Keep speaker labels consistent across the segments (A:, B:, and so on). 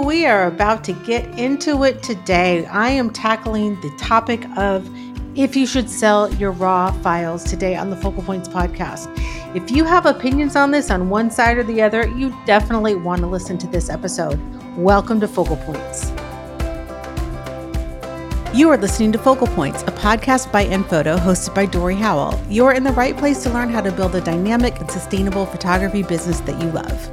A: we are about to get into it today. I am tackling the topic of if you should sell your raw files today on the Focal Points podcast. If you have opinions on this on one side or the other, you definitely want to listen to this episode. Welcome to Focal Points. You are listening to Focal Points, a podcast by Enphoto hosted by Dory Howell. You are in the right place to learn how to build a dynamic and sustainable photography business that you love.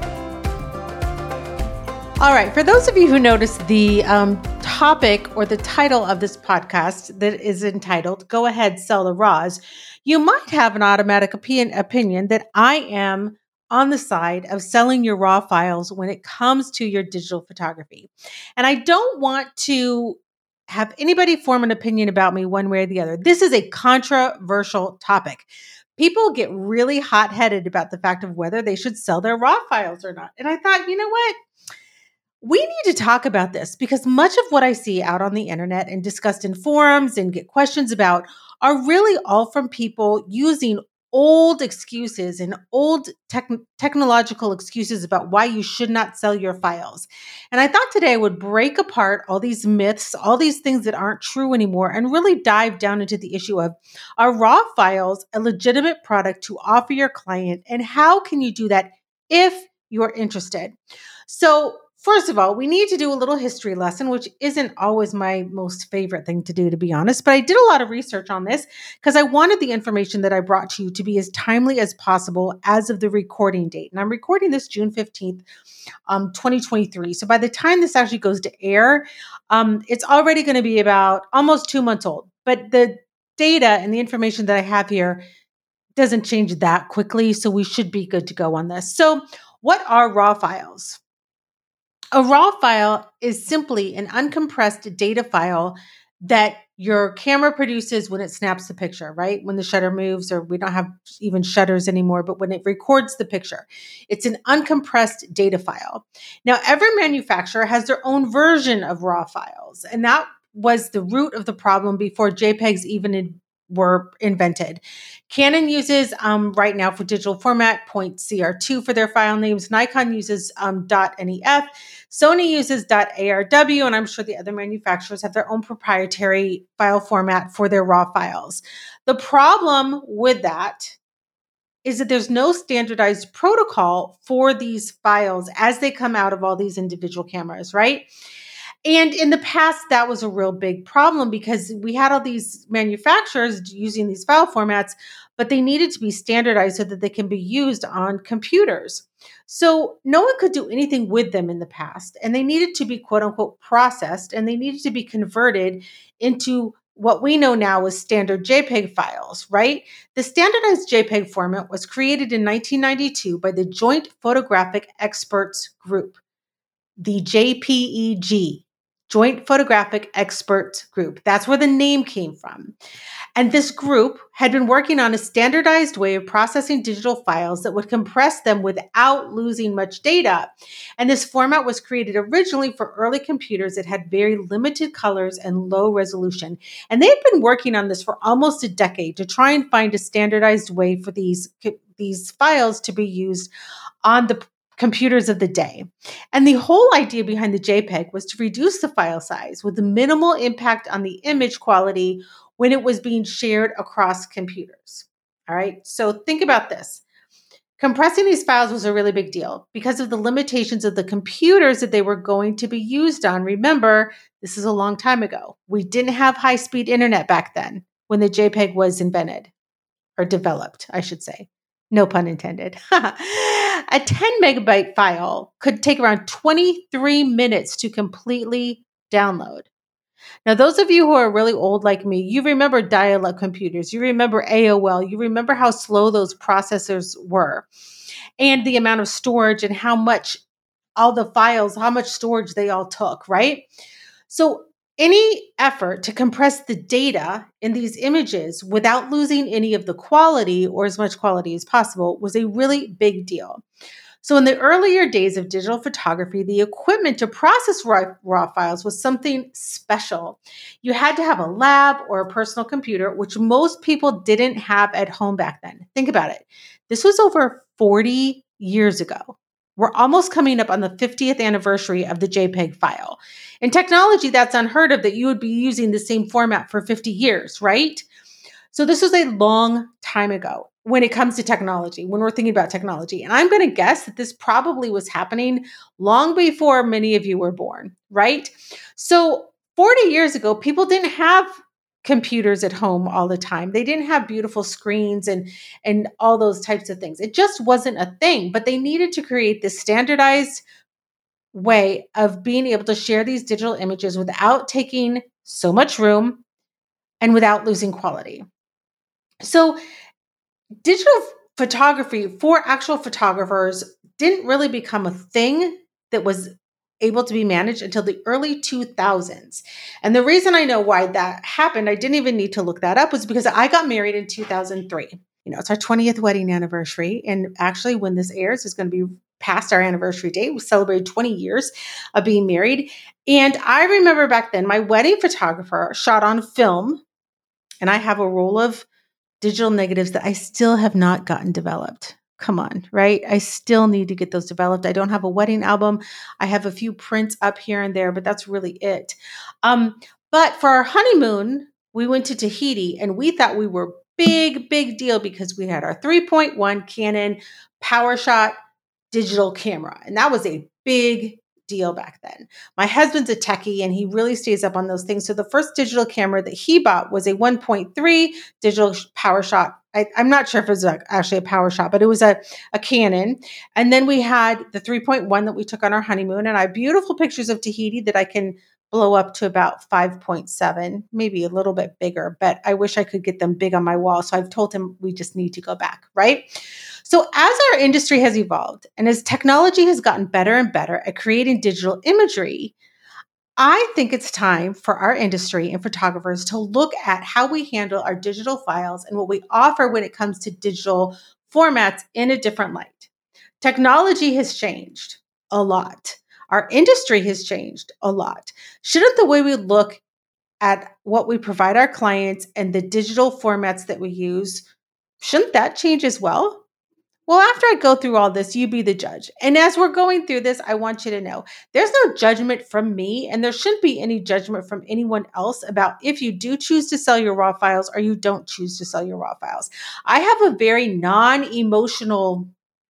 A: All right, for those of you who noticed the topic or the title of this podcast that is entitled, Go Ahead, Sell the Raws, you might have an automatic opinion that I am on the side of selling your raw files when it comes to your digital photography. And I don't want to have anybody form an opinion about me one way or the other. This is a controversial topic. People get really hot-headed about the fact of whether they should sell their raw files or not. And I thought, you know what? We need to talk about this because much of what I see out on the internet and discussed in forums and get questions about are really all from people using old excuses and old technological excuses about why you should not sell your files. And I thought today I would break apart all these myths, all these things that aren't true anymore, and really dive down into the issue of, are raw files a legitimate product to offer your client, and how can you do that if you're interested? So first of all, we need to do a little history lesson, which isn't always my most favorite thing to do, to be honest, but I did a lot of research on this because I wanted the information that I brought to you to be as timely as possible as of the recording date. And I'm recording this June 15th, 2023. So by the time this actually goes to air, it's already going to be about almost 2 months old. But the data and the information that I have here doesn't change that quickly, so we should be good to go on this. So what are raw files? A raw file is simply an uncompressed data file that your camera produces when it snaps the picture, right? When the shutter moves, or we don't have even shutters anymore, but when it records the picture, it's an uncompressed data file. Now, every manufacturer has their own version of raw files, and that was the root of the problem before JPEGs even were invented. Canon uses right now for digital format .cr2 for their file names. Nikon uses .nef. Sony uses .arw, and I'm sure the other manufacturers have their own proprietary file format for their raw files. The problem with that is that there's no standardized protocol for these files as they come out of all these individual cameras, right? And in the past, that was a real big problem because we had all these manufacturers using these file formats, but they needed to be standardized so that they can be used on computers. So no one could do anything with them in the past, and they needed to be quote unquote processed, and they needed to be converted into what we know now as standard JPEG files, right? The standardized JPEG format was created in 1992 by the Joint Photographic Experts Group, the JPEG. Joint Photographic Experts Group. That's where the name came from. And this group had been working on a standardized way of processing digital files that would compress them without losing much data. And this format was created originally for early computers that had very limited colors and low resolution. And they had been working on this for almost a decade to try and find a standardized way for these files to be used on the computers of the day. And the whole idea behind the JPEG was to reduce the file size with minimal impact on the image quality when it was being shared across computers. All right, so think about this. Compressing these files was a really big deal because of the limitations of the computers that they were going to be used on. Remember, this is a long time ago. We didn't have high-speed internet back then when the JPEG was invented, or developed, I should say. No pun intended. A 10 megabyte file could take around 23 minutes to completely download. Now, those of you who are really old like me, you remember dial-up computers, you remember AOL, you remember how slow those processors were, and the amount of storage and how much all the files, how much storage they all took, right? So any effort to compress the data in these images without losing any of the quality or as much quality as possible was a really big deal. So in the earlier days of digital photography, the equipment to process raw files was something special. You had to have a lab or a personal computer, which most people didn't have at home back then. Think about it. This was over 40 years ago. We're almost coming up on the 50th anniversary of the JPEG file. In technology, that's unheard of that you would be using the same format for 50 years, right? So this was a long time ago when it comes to technology, when we're thinking about technology. And I'm going to guess that this probably was happening long before many of you were born, right? So 40 years ago, people didn't have computers at home all the time. They didn't have beautiful screens and all those types of things. It just wasn't a thing, but they needed to create this standardized way of being able to share these digital images without taking so much room and without losing quality. So digital photography for actual photographers didn't really become a thing that was able to be managed until the early 2000s. And the reason I know why that happened, I didn't even need to look that up, was because I got married in 2003. It's our 20th wedding anniversary. And actually, when this airs, it's going to be past our anniversary date. We celebrated 20 years of being married. And I remember back then, my wedding photographer shot on film, and I have a roll of digital negatives that I still have not gotten developed. Come on, right? I still need to get those developed. I don't have a wedding album. I have a few prints up here and there, but that's really it. But for our honeymoon, we went to Tahiti and we thought we were big deal because we had our 3.1 Canon PowerShot digital camera. And that was a big deal back then. My husband's a techie and he really stays up on those things. So the first digital camera that he bought was a 1.3 digital PowerShot. I'm not sure if it was actually a PowerShot, but it was a Canon. And then we had the 3.1 that we took on our honeymoon, and I have beautiful pictures of Tahiti that I can blow up to about 5.7, maybe a little bit bigger, but I wish I could get them big on my wall. So I've told him we just need to go back, right? So as our industry has evolved and as technology has gotten better and better at creating digital imagery, I think it's time for our industry and photographers to look at how we handle our digital files and what we offer when it comes to digital formats in a different light. Technology has changed a lot. Our industry has changed a lot. Shouldn't the way we look at what we provide our clients and the digital formats that we use, shouldn't that change as well? Well, after I go through all this, you be the judge. And as we're going through this, I want you to know there's no judgment from me, and there shouldn't be any judgment from anyone else about if you do choose to sell your raw files or you don't choose to sell your raw files. I have a very non-emotional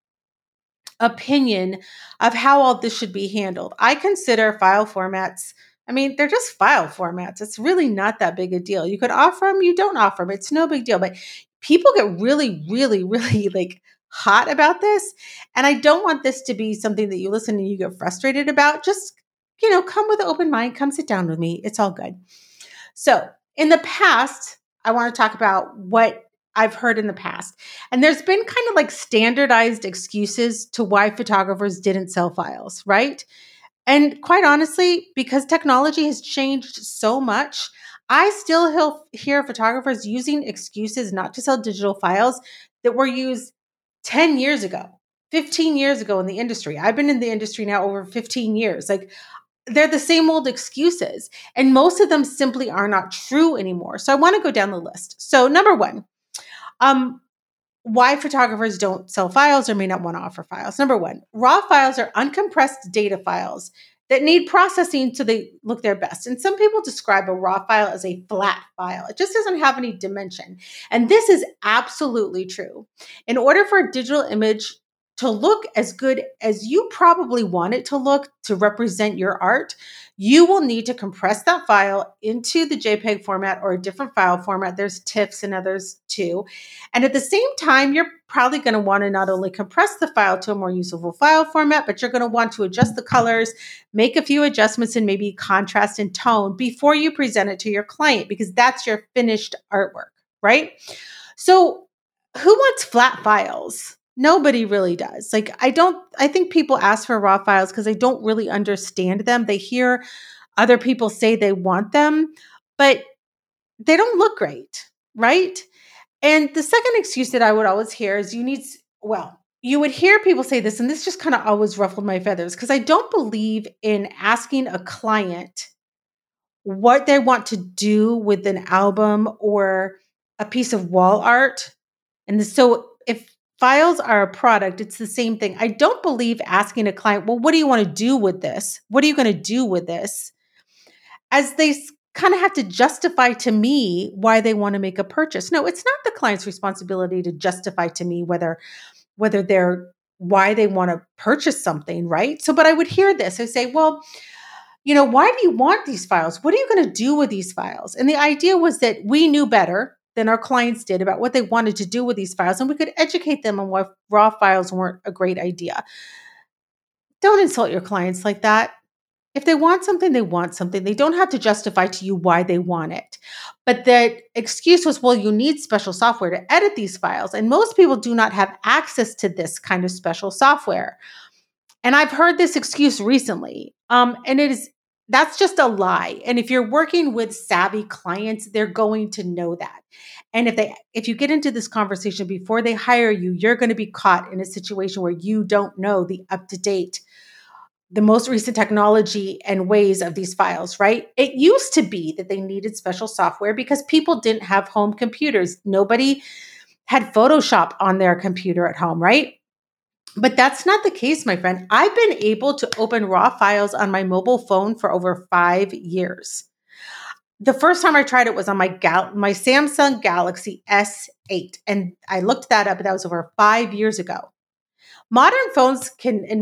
A: opinion of how all this should be handled. I consider file formats, they're just file formats. It's really not that big a deal. You could offer them, you don't offer them. It's no big deal. But people get really like hot about this. And I don't want this to be something that you listen and you get frustrated about. Just, come with an open mind, come sit down with me. It's all good. So in the past, I want to talk about what I've heard in the past. And there's been kind of like standardized excuses to why photographers didn't sell files, right? And quite honestly, because technology has changed so much, I still hear photographers using excuses not to sell digital files that were used 10 years ago, 15 years ago in the industry. I've been in the industry now over 15 years. Like, they're the same old excuses, and most of them simply are not true anymore. So I want to go down the list. So number one, why photographers don't sell files or may not want to offer files. Number one, raw files are uncompressed data files that need processing so they look their best. And some people describe a raw file as a flat file. It just doesn't have any dimension. And this is absolutely true. In order for a digital image to look as good as you probably want it to look to represent your art, you will need to compress that file into the JPEG format or a different file format. There's TIFFs and others too. And at the same time, you're probably going to want to not only compress the file to a more usable file format, but you're going to want to adjust the colors, make a few adjustments in maybe contrast and tone before you present it to your client, because that's your finished artwork, right? So who wants flat files? Nobody really does. I think people ask for raw files because they don't really understand them. They hear other people say they want them, but they don't look great, right? And the second excuse that I would always hear is you would hear people say this, and this just kind of always ruffled my feathers because I don't believe in asking a client what they want to do with an album or a piece of wall art. And so if Files are a product. It's the same thing. I don't believe asking a client, well, what do you want to do with this? What are you going to do with this? As they kind of have to justify to me why they want to make a purchase. No, it's not the client's responsibility to justify to me whether they're why they want to purchase something, right? So, but I would hear this. I say, well, why do you want these files? What are you going to do with these files? And the idea was that we knew better than our clients did about what they wanted to do with these files, and we could educate them on why raw files weren't a great idea. Don't insult your clients like that. If they want something, they want something. They don't have to justify to you why they want it. But the excuse was, well, you need special software to edit these files. And most people do not have access to this kind of special software. And I've heard this excuse recently. That's just a lie. And if you're working with savvy clients, they're going to know that. And if you get into this conversation before they hire you, you're going to be caught in a situation where you don't know the most recent technology and ways of these files, right? It used to be that they needed special software because people didn't have home computers. Nobody had Photoshop on their computer at home, right? But that's not the case, my friend. I've been able to open raw files on my mobile phone for over 5 years. The first time I tried it was on my Samsung Galaxy S8, and I looked that up, and that was over 5 years ago. Modern phones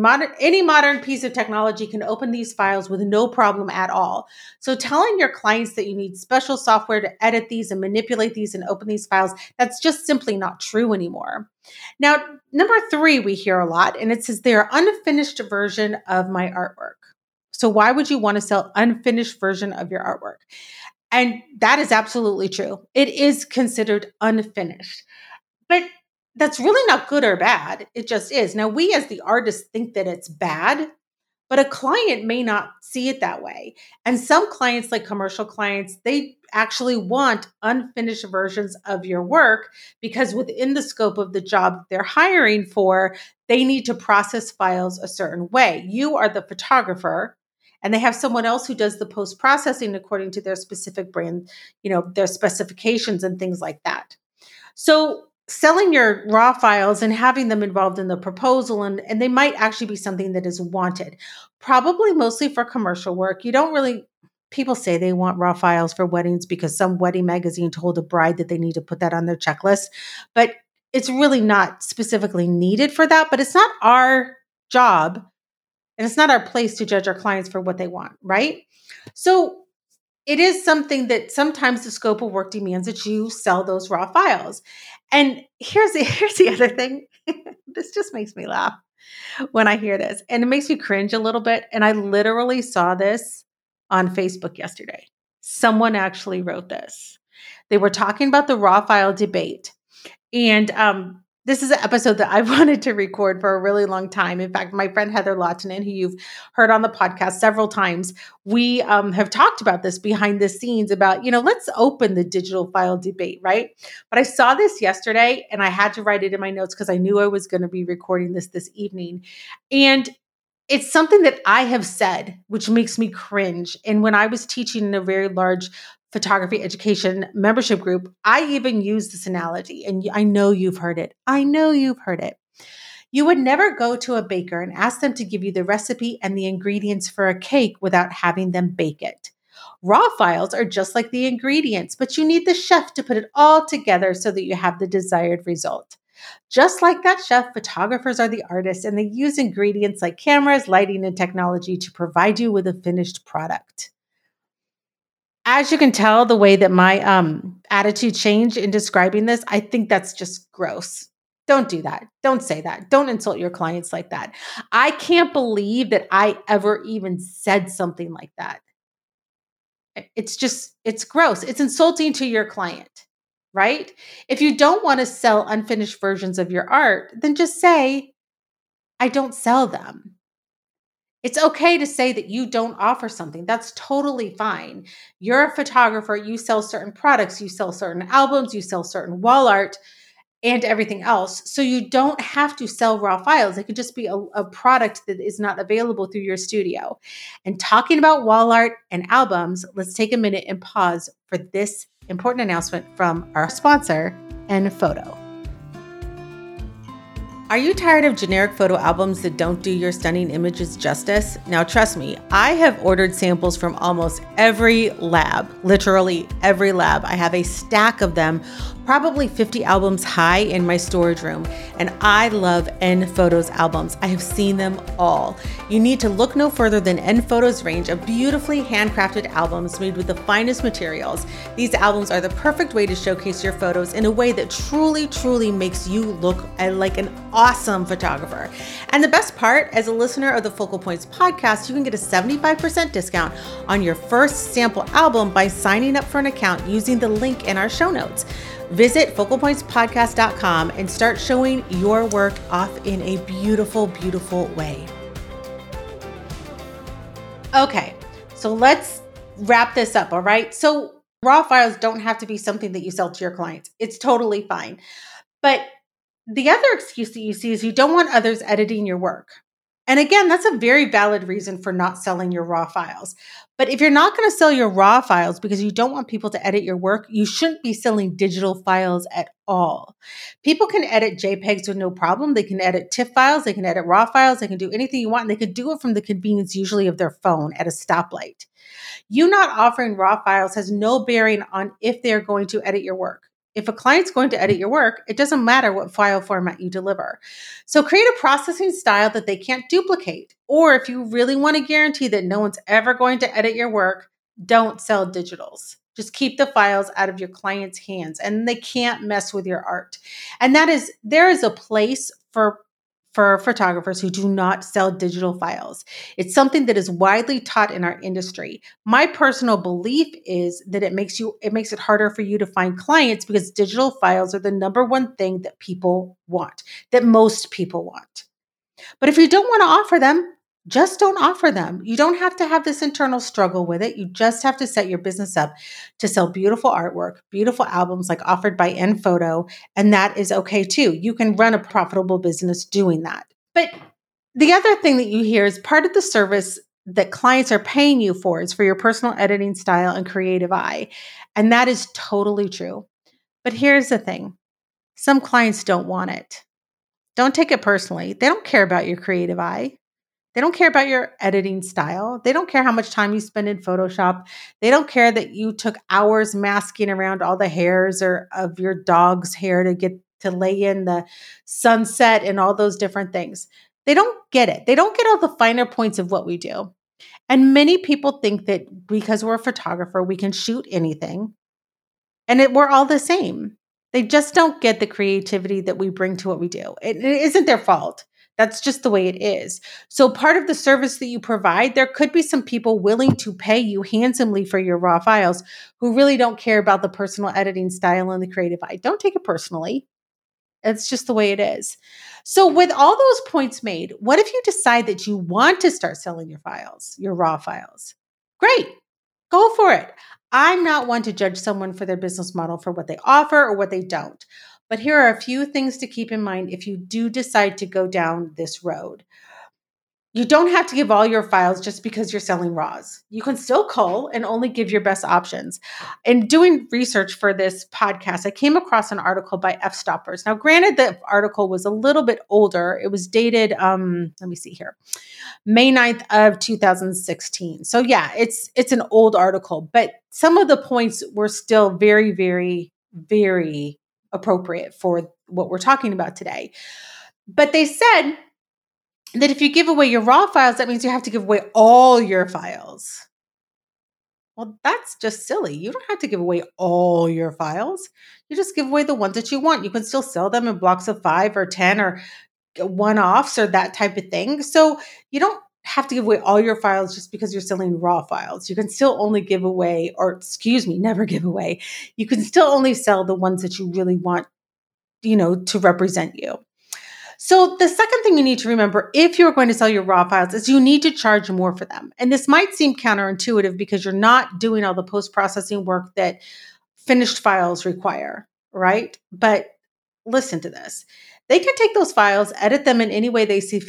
A: any modern piece of technology can open these files with no problem at all. So telling your clients that you need special software to edit these and manipulate these and open these files, that's just simply not true anymore. Now, number 3, we hear a lot, and it says they're unfinished version of my artwork. So why would you want to sell unfinished version of your artwork? And that is absolutely true. It is considered unfinished. But that's really not good or bad. It just is. Now, we as the artists think that it's bad, but a client may not see it that way. And some clients, like commercial clients, they actually want unfinished versions of your work because within the scope of the job they're hiring for, they need to process files a certain way. You are the photographer, and they have someone else who does the post-processing according to their specific brand, their specifications and things like that. So selling your raw files and having them involved in the proposal, and they might actually be something that is wanted, probably mostly for commercial work. People say they want raw files for weddings because some wedding magazine told a bride that they need to put that on their checklist, but it's really not specifically needed for that. But it's not our job, and it's not our place to judge our clients for what they want, right? So it is something that sometimes the scope of work demands that you sell those raw files. And here's the other thing. This just makes me laugh when I hear this, and it makes me cringe a little bit. And I literally saw this on Facebook yesterday. Someone actually wrote this. They were talking about the raw file debate. And this is an episode that I wanted to record for a really long time. In fact, my friend Heather Lautinen, who you've heard on the podcast several times, we have talked about this behind the scenes about, let's open the digital file debate, right? But I saw this yesterday and I had to write it in my notes because I knew I was going to be recording this evening. And it's something that I have said, which makes me cringe. And when I was teaching in a very large photography education membership group, I even used this analogy, and I know you've heard it. You would never go to a baker and ask them to give you the recipe and the ingredients for a cake without having them bake it. Raw files are just like the ingredients, but you need the chef to put it all together so that you have the desired result. Just like that chef, photographers are the artists, and they use ingredients like cameras, lighting, and technology to provide you with a finished product. As you can tell, the way that my attitude changed in describing this, I think that's just gross. Don't do that. Don't say that. Don't insult your clients like that. I can't believe that I ever even said something like that. It's gross. It's insulting to your client, right? If you don't want to sell unfinished versions of your art, then just say, I don't sell them. It's okay to say that you don't offer something. That's totally fine. You're a photographer. You sell certain products. You sell certain albums. You sell certain wall art and everything else. So you don't have to sell raw files. It could just be a product that is not available through your studio. And talking about wall art and albums, let's take a minute and pause for this important announcement from our sponsor, Enphoto. Are you tired of generic photo albums that don't do your stunning images justice? Now, trust me, I have ordered samples from almost every lab, literally every lab. I have a stack of them, probably 50 albums high in my storage room, and I love N-Photos albums. I have seen them all. You need to look no further than N-Photos' range of beautifully handcrafted albums made with the finest materials. These albums are the perfect way to showcase your photos in a way that truly makes you look like an awesome photographer. And the best part, as a listener of the Focal Points podcast, you can get a 75% discount on your first sample album by signing up for an account using the link in our show notes. Visit focalpointspodcast.com and start showing your work off in a beautiful way. Okay, so let's wrap this up, all right? So raw files don't have to be something that you sell to your clients. It's totally fine. But the other excuse that you see is you don't want others editing your work. And again, that's a very valid reason for not selling your raw files. But if you're not going to sell your raw files because you don't want people to edit your work, you shouldn't be selling digital files at all. People can edit JPEGs with no problem. They can edit TIFF files. They can edit raw files. They can do anything you want. And they can do it from the convenience usually of their phone at a stoplight. You not offering raw files has no bearing on if they're going to edit your work. If a client's going to edit your work, it doesn't matter what file format you deliver. So create a processing style that they can't duplicate. Or if you really want to guarantee that no one's ever going to edit your work, don't sell digitals. Just keep the files out of your client's hands and they can't mess with your art. And there is a place for photographers who do not sell digital files. It's something that is widely taught in our industry. My personal belief is that it makes it harder for you to find clients because digital files are the number one thing that people want, that most people want. But if you don't want to offer them, just don't offer them. You don't have to have this internal struggle with it. You just have to set your business up to sell beautiful artwork, beautiful albums like offered by N-Photo, and that is okay too. You can run a profitable business doing that. But the other thing that you hear is part of the service that clients are paying you for is for your personal editing style and creative eye. And that is totally true. But here's the thing. Some clients don't want it. Don't take it personally. They don't care about your creative eye. They don't care about your editing style. They don't care how much time you spend in Photoshop. They don't care that you took hours masking around all the hairs or of your dog's hair to get to lay in the sunset and all those different things. They don't get it. They don't get all the finer points of what we do. And many people think that because we're a photographer, we can shoot anything and we're all the same. They just don't get the creativity that we bring to what we do. It isn't their fault. That's just the way it is. So part of the service that you provide, there could be some people willing to pay you handsomely for your raw files who really don't care about the personal editing style and the creative eye. Don't take it personally. It's just the way it is. So with all those points made, what if you decide that you want to start selling your files, your raw files? Great. Go for it. I'm not one to judge someone for their business model for what they offer or what they don't. But here are a few things to keep in mind if you do decide to go down this road. You don't have to give all your files just because you're selling raws. You can still cull and only give your best options. In doing research for this podcast, I came across an article by Fstoppers. Now, granted, the article was a little bit older. It was dated, let me see here, May 9th of 2016. So yeah, it's an old article, but some of the points were still very appropriate for what we're talking about today. But they said that if you give away your raw files, that means you have to give away all your files. Well, that's just silly. You don't have to give away all your files. You just give away the ones that you want. You can still sell them in blocks of 5 or 10 or one-offs or that type of thing. So you don't have to give away all your files just because you're selling raw files. You can still only give away, never give away. You can still only sell the ones that you really want, to represent you. So the second thing you need to remember if you're going to sell your raw files is you need to charge more for them. And this might seem counterintuitive because you're not doing all the post-processing work that finished files require, right? But listen to this. They can take those files, edit them in any way they see fit.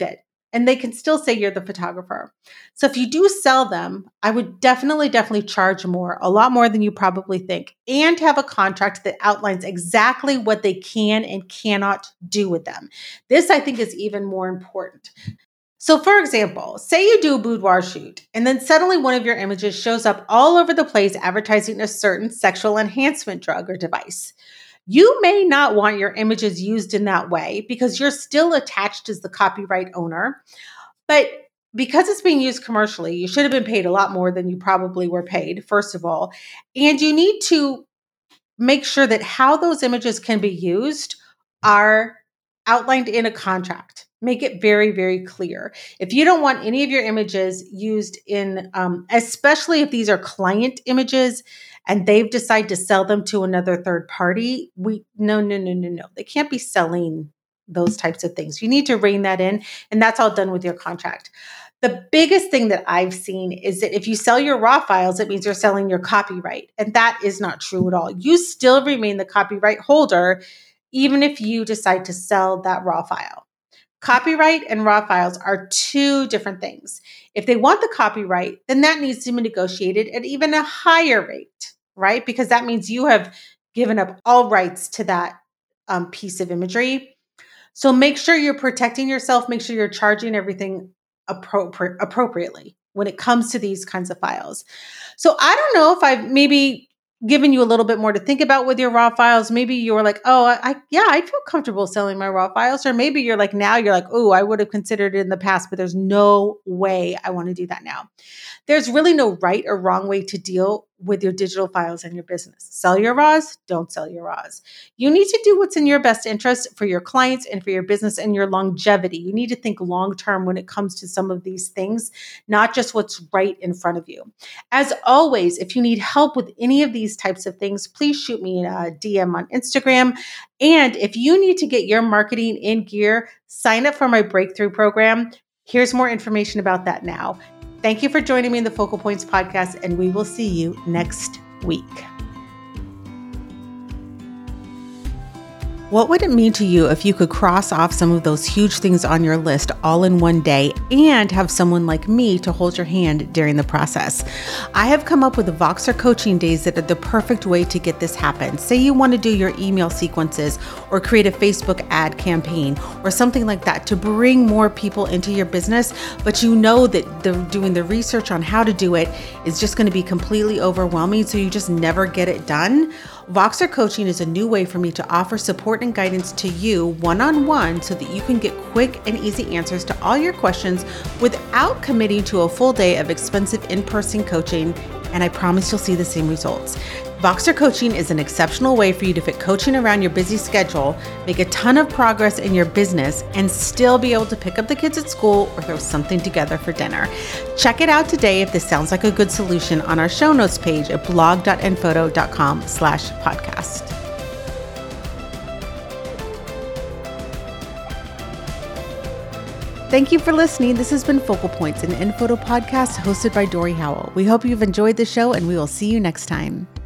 A: and they can still say you're the photographer. So if you do sell them, I would definitely charge more, a lot more than you probably think, and have a contract that outlines exactly what they can and cannot do with them. This, I think, is even more important. So, for example, say you do a boudoir shoot, and then suddenly one of your images shows up all over the place advertising a certain sexual enhancement drug or device. You may not want your images used in that way because you're still attached as the copyright owner. But because it's being used commercially, you should have been paid a lot more than you probably were paid, first of all. And you need to make sure that how those images can be used are outlined in a contract. Make it very clear. If you don't want any of your images used in, especially if these are client images and they've decided to sell them to another third party, no. They can't be selling those types of things. You need to rein that in, and that's all done with your contract. The biggest thing that I've seen is that if you sell your raw files, it means you're selling your copyright. And that is not true at all. You still remain the copyright holder, even if you decide to sell that raw file. Copyright and raw files are two different things. If they want the copyright, then that needs to be negotiated at even a higher rate, right? Because that means you have given up all rights to that piece of imagery. So make sure you're protecting yourself. Make sure you're charging everything appropriately when it comes to these kinds of files. So I don't know if I've maybe given you a little bit more to think about with your raw files. Maybe you were like, oh, I feel comfortable selling my raw files. Or maybe you're like, now you're like, oh, I would have considered it in the past, but there's no way I want to do that now. There's really no right or wrong way to deal with your digital files in your business. Sell your raws, don't sell your raws. You need to do what's in your best interest for your clients and for your business and your longevity. You need to think long-term when it comes to some of these things, not just what's right in front of you. As always, if you need help with any of these types of things, please shoot me a DM on Instagram. And if you need to get your marketing in gear, sign up for my breakthrough program. Here's more information about that now. Thank you for joining me in the Focal Points podcast, and we will see you next week. What would it mean to you if you could cross off some of those huge things on your list all in one day and have someone like me to hold your hand during the process? I have come up with the Voxer coaching days that are the perfect way to get this happen. Say you want to do your email sequences or create a Facebook ad campaign or something like that to bring more people into your business, but you know that doing the research on how to do it is just going to be completely overwhelming, so you just never get it done. Voxer Coaching is a new way for me to offer support and guidance to you one-on-one so that you can get quick and easy answers to all your questions without committing to a full day of expensive in-person coaching, and I promise you'll see the same results. Voxer Coaching is an exceptional way for you to fit coaching around your busy schedule, make a ton of progress in your business, and still be able to pick up the kids at school or throw something together for dinner. Check it out today if this sounds like a good solution on our show notes page at blog.enphoto.com/podcast. Thank you for listening. This has been Focal Points, an Enphoto podcast hosted by Dory Howell. We hope you've enjoyed the show, and we will see you next time.